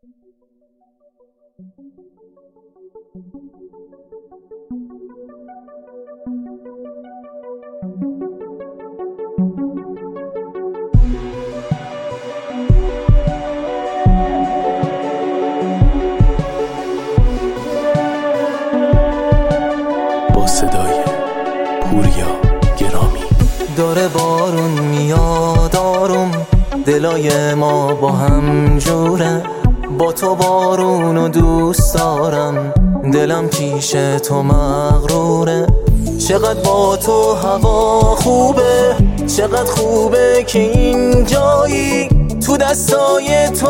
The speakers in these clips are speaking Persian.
با صدای پوریا گرامی. داره بارون میاد آروم، دلای ما با هم جوره. با تو بارونو دوست دارم، دلم پیش تو مغروره. چقدر با تو هوا خوبه، چقدر خوبه که این جایی تو دستای تو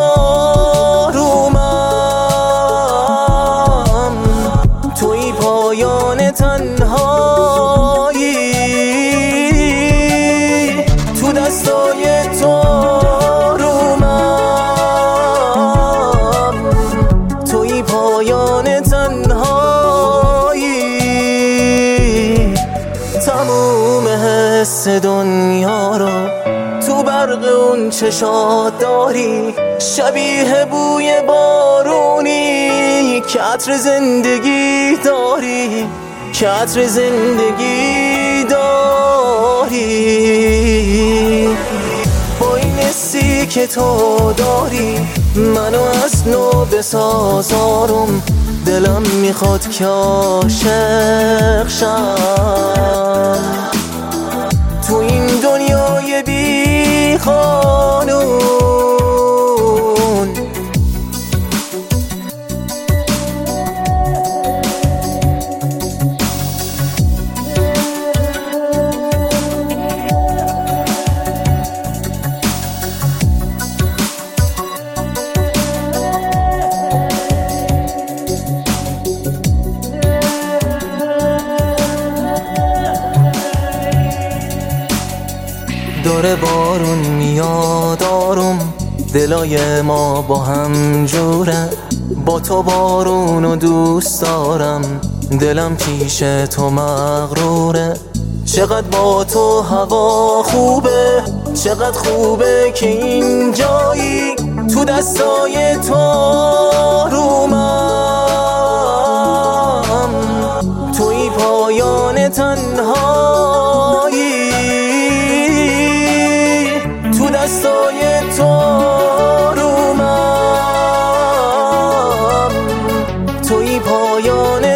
آرومم. توی پایان تنهایی، تو دستای تو آرومم. توی پایان تنهایی، تموم حس دنیا رو تو برق اون چشات داری. شبیه بوی بارونی که عطر زندگی داری، که عطر زندگی داری. با این حسی که تو داری منو از نو بساز آروم. دلم میخواد که عاشق شم تو این دنیای بی قانون. داره بارون میاد آروم، دلای ما با هم جوره. با تو بارونو دوست دارم، دلم پیش تو مغروره. چقدر با تو هوا خوبه، چقدر خوبه که این جایی تو دستای تو آرومم. توی پایان تنهایی، تو دستای تو آرومم. توی پایان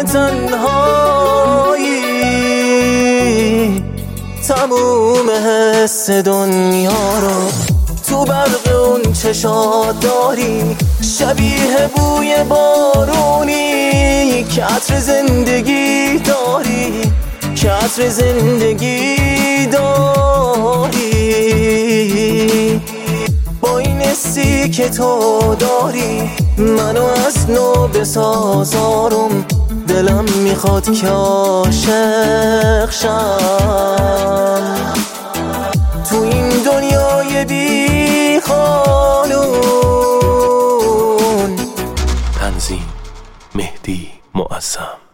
تنهایی، تموم حس دنیا رو تو برق اون چشات داری. شبیه بوی بارونی که عطر زندگی داری، که عطر زندگی داری. با این حسی که تو داری منو از نو بساز آروم. دلم میخواد که عاشق شم تو این دنیای بی قانون. تنظیم مهدی معظم.